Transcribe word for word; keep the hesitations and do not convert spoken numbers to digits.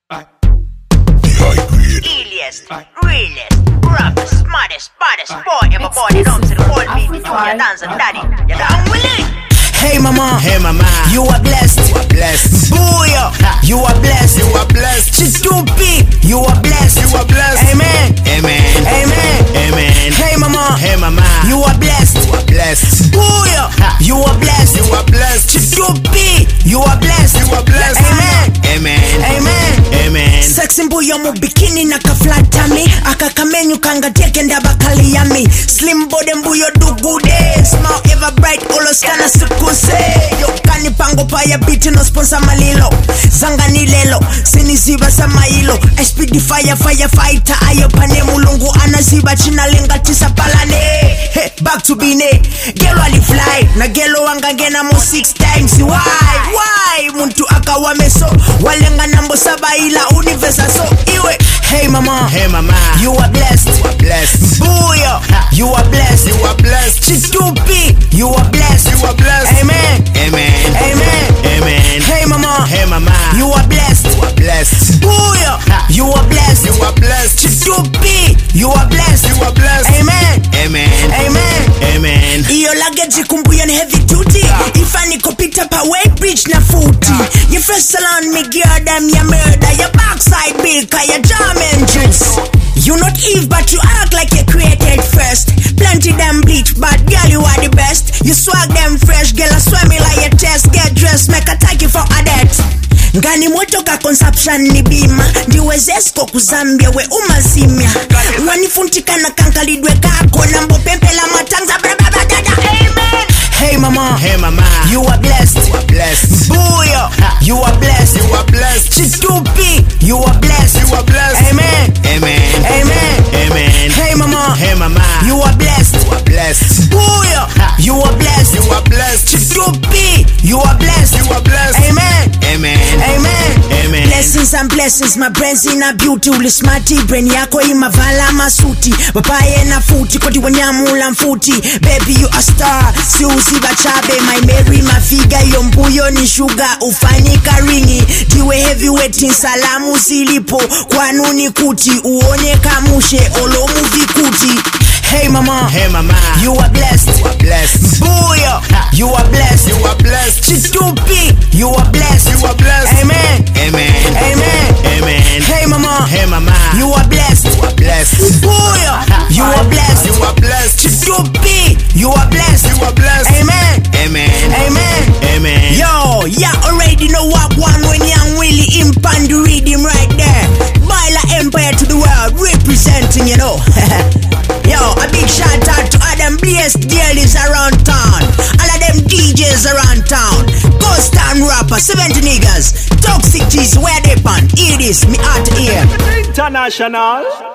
Easiest, realest, roughest, smartest, baddest boy ever born. You don't see the whole beat. You dance and daddy. You down with it. Hey mama, hey mama, you are blessed. You are blessed. Booyah, you are blessed. You are blessed. Chitupi, you are blessed. You are blessed. Amen. Amen. Amen. Amen. Hey mama, hey mama, you are blessed. You are blessed. Booyah, you are blessed. You are blessed. Chitupi, you are blessed. You are blessed. Amen. Amen. Amen. Amen. Sexy mbuyo mu bikini na kaflatami akakamenyu kangateke ndabakali yami slim body mbuyo dugude smile ever bright oloskana sukuse yokani pango paya biti no sponsor malilo zanga ni lelo siniziba samailo S P D fire fire fighter ayo pane mulungu anaziba china lenga tisa palane hey, back to bine gelo ali fly na gelo wanga ngena mo six times why why muntu akawa meso walenga nambo saba ila universa so iwe hey mama, hey mama, you are blessed. You are blessed. Booyah, you are blessed. You are blessed. Chitupi, you are blessed. You are blessed. Amen. Amen. Amen. Amen. Hey mama, hey mama, you are blessed. You are blessed. Booyah, you are blessed. You are blessed. Chitupi, you are blessed. You are blessed. Amen. Amen. Amen. Amen. Iyo luggage kumbuyo ni heavy duty. Ifani kopita pa weight bridge na footy. Your first salon me gear them ya murder. Your backside big ya jam and juice. You not Eve but you act like you created first. Plenty them bleach but girl you are the best. You swag them fresh girl I swear me like your chest. Get dressed make a thank you for a debt. Ngani moto ka consumption ni bima ndiwezesko kuzambia we umazimia wanifuntika na kankalidwe kako nambo pempela matanza brababadada. Amen. Hey mama, hey mama, you are blessed. You are blessed. Booyah, you are blessed. You are blessed. Chitupi, you are blessed. You are blessed. Amen. Amen. Amen. Amen. Hey mama, hey mama, you are blessed. You are blessed. Booyah, you are blessed. You are blessed. Chitupi, you are blessed. You are blessed. Amen. Amen. Amen. Amen. Blessings and blessings, my brains in a beauty. Uli smarty, brain yako imavala masuti. Papaye na futi, koti wanyamula mfuti. Baby you a star, si usi bachabe. My Mary, my figure, yombuyo ni sugar. Ufanyika ringi, diwe heavyweight in salamu zilipo. Kwanuni kuti, uone kamushe, olomu vikuti. Hey mama, hey mama, you are blessed. You are blessed. Booyah, you are blessed. You are blessed. Chitupi, you are blessed. You are blessed. Amen. Amen. Amen. Amen. Hey mama, hey mama, you are blessed. You are blessed. Booyah, you are blessed. You are blessed. Chitupi, you are blessed. You are blessed. Amen. Amen. Amen. Amen. Yo, yeah, already know what one when young Willie impan the rhythm right there. Baila Empire to the world, representing, you know. Yo, a big shout out to all them blessed girlies around town. All of them D Js around town. Ghost Town rapper, seventy niggas. Toxic G's, where they pan. Hear this, me out here. International.